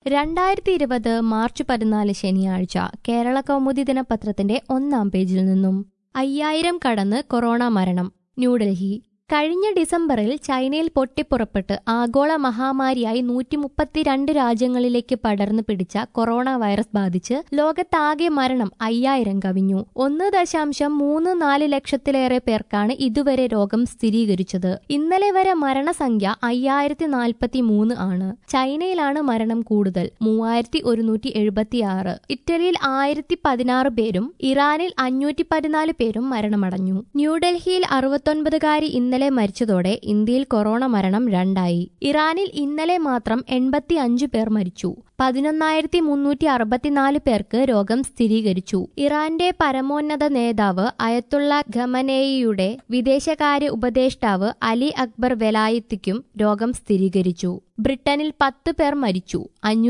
2020 March 14 ശനിയാഴ്ച കേരള കൗമുദി ദിനപത്രത്തിന്റെ 1-ാം പേജിൽ നിന്നും 5000 കടന്ന് കൊറോണ മരണം. ന്യൂഡൽഹി. കഴിഞ്ഞ ഡിസംബറിൽ ചൈനയിൽ പൊട്ടിപ്പുറപ്പെട്ട് ആഗോള മഹാമാരിയായി 132 രാജ്യങ്ങളിലേക്ക് പടർന്നു പിടിച്ച കൊറോണ വൈറസ് ബാധിച്ച് ലോകത്താകെ മരണം 5000 കവിഞ്ഞു. 1.34 ലക്ഷത്തിലേറെ പേർക്കാണ് ഇതുവരെ രോഗം സ്ഥിരീകരിച്ചത്. ഇന്നലെ വരെ മരണസംഖ്യ 5043 ആണ്. ചൈനയിലാണ് മരണം കൂടുതൽ, 3176. ഇറ്റലിയിൽ 1016 പേരും ഇറാനിൽ 514 പേരും മരണമടഞ്ഞു. ന്യൂഡൽഹിയിൽ 69കാരി ഇന്നലെ മരിച്ചതോടെ ഇന്ത്യയിൽ കൊറോണ മരണം 2ആയി. ഇറാനിൽ ഇന്നലെ മാത്രം 85 പേർ മരിച്ചു. 11,364 പേർക്ക് രോഗം സ്ഥിരീകരിച്ചു. ഇറാന്റെ പരമോന്നത നേതാവ് അയത്തുള്ള ഖമനേയിയുടെ വിദേശകാര്യ ഉപദേഷ്ടാവ് അലി അക്ബർ വെലായത്തിക്കും രോഗം സ്ഥിരീകരിച്ചു. ബ്രിട്ടനിൽ 10 പേർ മരിച്ചു.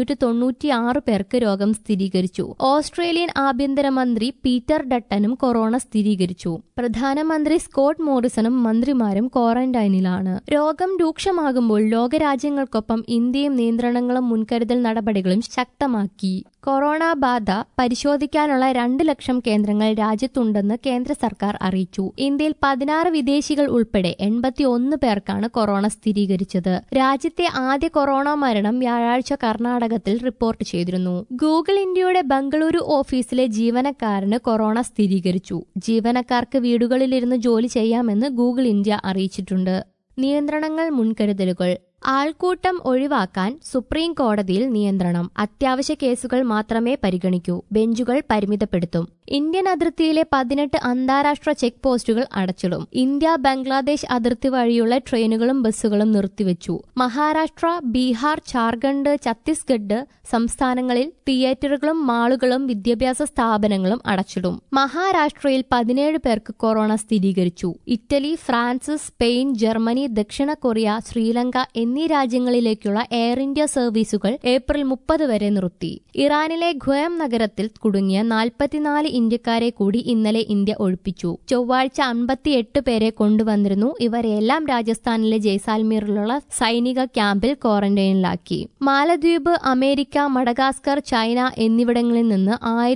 596 പേർക്ക് രോഗം സ്ഥിരീകരിച്ചു. ഓസ്ട്രേലിയൻ ആഭ്യന്തരമന്ത്രി പീറ്റർ ഡട്ടനും കൊറോണ സ്ഥിരീകരിച്ചു. പ്രധാനമന്ത്രി സ്കോട്ട് മോറിസണും മന്ത്രിമാരും ക്വാറന്റൈനിലാണ്. രോഗം രൂക്ഷമാകുമ്പോൾ ലോകരാജ്യങ്ങൾക്കൊപ്പം ഇന്ത്യയും നിയന്ത്രണങ്ങളും മുൻകരുതൽ നടപടികളും ശക്തമാക്കി. കൊറോണ ബാധ പരിശോധിക്കാനുള്ള 2 ലക്ഷം കേന്ദ്രങ്ങൾ രാജ്യത്തുണ്ടെന്ന് കേന്ദ്ര സർക്കാർ അറിയിച്ചു. ഇന്ത്യയിൽ 16 വിദേശികൾ ഉൾപ്പെടെ 81 പേർക്കാണ് കൊറോണ സ്ഥിരീകരിച്ചത്. രാജ്യത്തെ ആദ്യ കൊറോണ മരണം വ്യാഴാഴ്ച കർണാടകത്തിൽ റിപ്പോർട്ട് ചെയ്തിരുന്നു. ഗൂഗിൾ ഇന്ത്യയുടെ ബംഗളൂരു ഓഫീസിലെ ജീവനക്കാരന് കൊറോണ സ്ഥിരീകരിച്ചു. ജീവനക്കാർക്ക് വീടുകളിലിരുന്ന് ജോലി ചെയ്യാമെന്ന് ഗൂഗിൾ ഇന്ത്യ അറിയിച്ചിട്ടുണ്ട്. നിയന്ത്രണങ്ങൾ, മുൻകരുതലുകൾ. ആൾക്കൂട്ടം ഒഴിവാക്കാൻ സുപ്രീം കോടതിയിൽ നിയന്ത്രണം. അത്യാവശ്യ കേസുകൾ മാത്രമേ പരിഗണിക്കൂ. ബെഞ്ചുകൾ പരിമിതപ്പെടുത്തും. ഇന്ത്യൻ അതിർത്തിയിലെ 18 അന്താരാഷ്ട്ര ചെക്ക് പോസ്റ്റുകൾ അടച്ചിടും. ഇന്ത്യ ബംഗ്ലാദേശ് അതിർത്തി വഴിയുള്ള ട്രെയിനുകളും ബസ്സുകളും നിർത്തിവെച്ചു. മഹാരാഷ്ട്ര, ബീഹാർ, ഝാർഖണ്ഡ്, ഛത്തീസ്ഗഡ് സംസ്ഥാനങ്ങളിൽ തിയേറ്ററുകളും മാളുകളും വിദ്യാഭ്യാസ സ്ഥാപനങ്ങളും അടച്ചിടും. മഹാരാഷ്ട്രയിൽ 17 പേർക്ക് കൊറോണ സ്ഥിരീകരിച്ചു. ഇറ്റലി, ഫ്രാൻസ്, സ്പെയിൻ, ജർമ്മനി, ദക്ഷിണ കൊറിയ, ശ്രീലങ്ക എന്നീ രാജ്യങ്ങളിലേക്കുള്ള എയർ ഇന്ത്യ സർവീസുകൾ ഏപ്രിൽ 30 വരെ നിർത്തി. ഇറാനിലെ ഖ്വയം നഗരത്തിൽ കുടുങ്ങിയ 44 ഇന്ത്യക്കാരെ കൂടി ഇന്നലെ ഇന്ത്യ ഒഴിപ്പിച്ചു. ചൊവ്വാഴ്ച 58 പേരെ കൊണ്ടുവന്നിരുന്നു. ഇവരെല്ലാം രാജസ്ഥാനിലെ ജയ്സാൽമീറിലുള്ള സൈനിക ക്യാമ്പിൽ ക്വാറന്റൈനിലാക്കി. മാലദ്വീപ്, അമേരിക്ക, മഡഗാസ്കർ, ചൈന എന്നിവിടങ്ങളിൽ നിന്ന്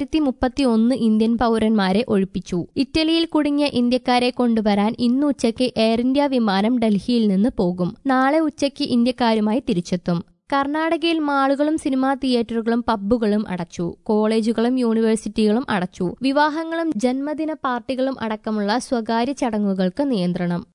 1031 ഇന്ത്യൻ പൌരന്മാരെ ഒഴിപ്പിച്ചു. ഇറ്റലിയിൽ കുടുങ്ങിയ ഇന്ത്യക്കാരെ കൊണ്ടുവരാൻ ഇന്ന് ഉച്ചയ്ക്ക് എയർ ഇന്ത്യ വിമാനം ഡൽഹിയിൽ നിന്ന് പോകും. നാളെ ഉച്ചയ്ക്ക് ഇന്ത്യക്കാരുമായി തിരിച്ചെത്തും. കർണാടകയിൽ മാളുകളും സിനിമാ തിയേറ്ററുകളും പബ്ബുകളും അടച്ചു. കോളേജുകളും യൂണിവേഴ്സിറ്റികളും അടച്ചു. വിവാഹങ്ങളും ജന്മദിന പാർട്ടികളും അടക്കമുള്ള സ്വകാര്യ ചടങ്ങുകൾക്ക് നിയന്ത്രണം.